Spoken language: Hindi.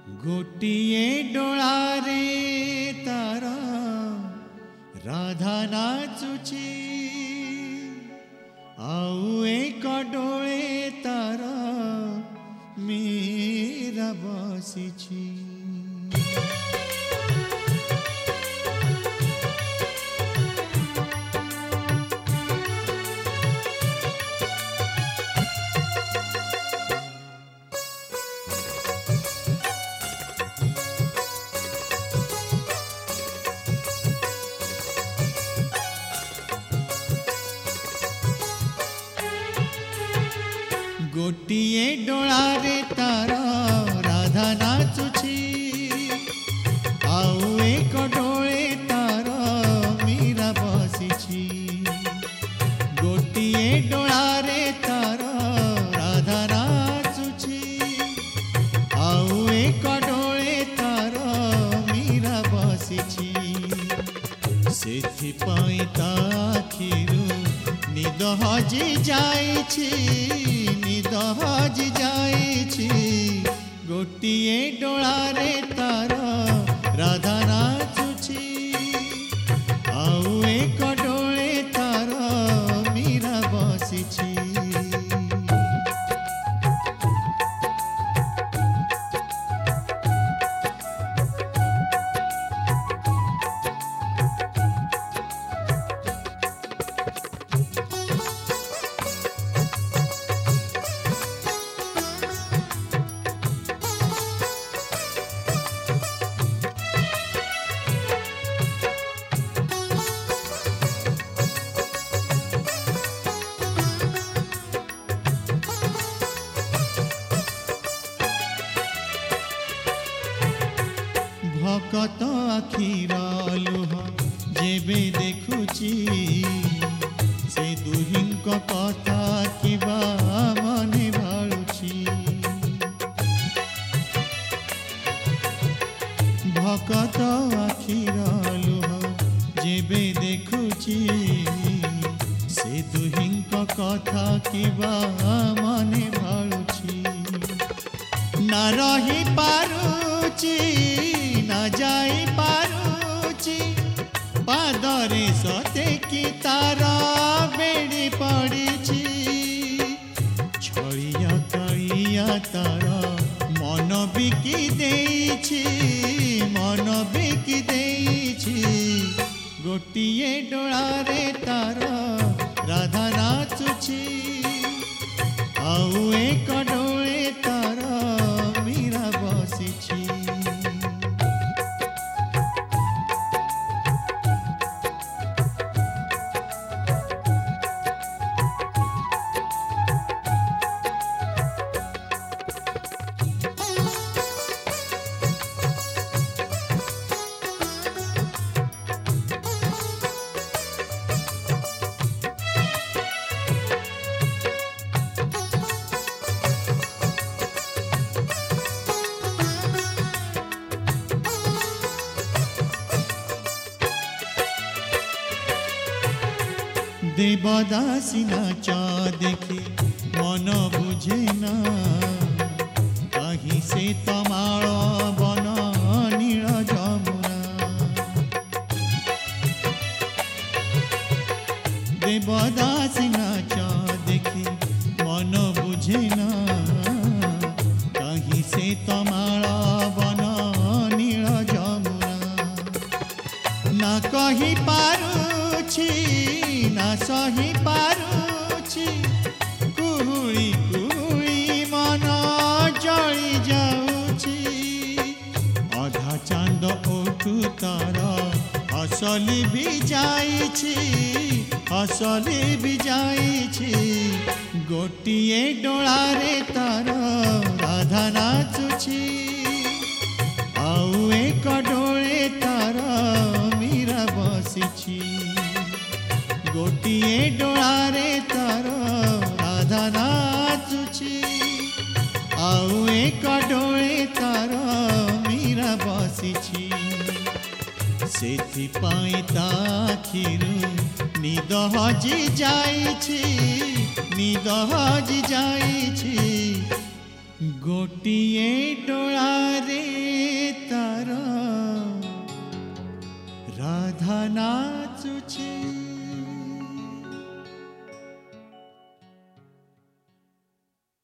गोटिए डोळारे तार राधा नाचुची आउ एक डोळे तार मीरा बसिची। गोटिए डोळारे तार राधा नाचुची आउ एक डोळे तार मीरा बसिची। गोटिए डोळारे तार राधा नाचुची आउ एक डोळे तार मीरा बसिची। सेथिपाई ता आखिरु निद हजि जाइछि निद हजि जाइछि। गोटिए डोळारे तार राधा नाचुछि आउ एक डोळे तार मीरा बसिछि। भकत आखिर लुह जेबे देखुची से दुहिंक कथा किबा मने भाळुची। भकत आखिर लुह जेबे देखुची से दुहिंक कथा किबा मने भाळुची। ना रही पारुची ना जाई पारुची पादरे सते की तारा बेड़ी पड़ीची। छड़िया कालिया तारा मन बिकी देइछि मन बिकी देइछि। गोटिए डोळारे तार राधा नाचुछि आउ एक डोळे तार मीरा बसिछि। देवदासी नाच देखी मन बुझे ना कहीं से तमाल बन नील जमुना। देवदासी नाच देखी मन बुझे ना कहीं से तमाल बन नील जमुना। ना कही पारुछि ना सही पारुछि कुहुड़ी कुहुड़ी मन जली जाउछि। अधा चांद ओठु तार हसली भी जाइछि हसली भी जाइछि। गोटिए डोळारे तार राधा नाचुछि आउ एक डोळे तार मीरा बसिछि। गोटिए डोळारे तार राधा नाचुछि आउ एक डोळे तार मीरा बसिछि। सेथिपाई ता आखिरु निद हजि जाइछि निद हजि जाइछि। गोटिए डोळारे तारा राधा नाचुछे।